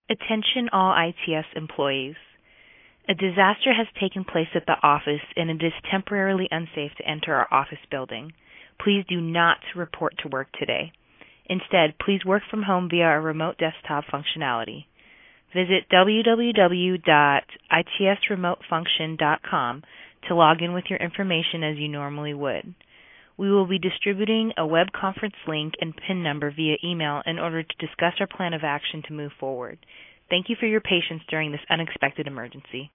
Attention all ITS employees. A disaster has taken place at the office and it is temporarily unsafe to enter our office building. Please do not report to work today. Instead, please work from home via our remote desktop functionality. Visit www.itsremotefunction.com to log in with your information as you normally would. We will be distributing a web conference link and PIN number via email in order to discuss our plan of action to move forward. Thank you for your patience during this unexpected emergency.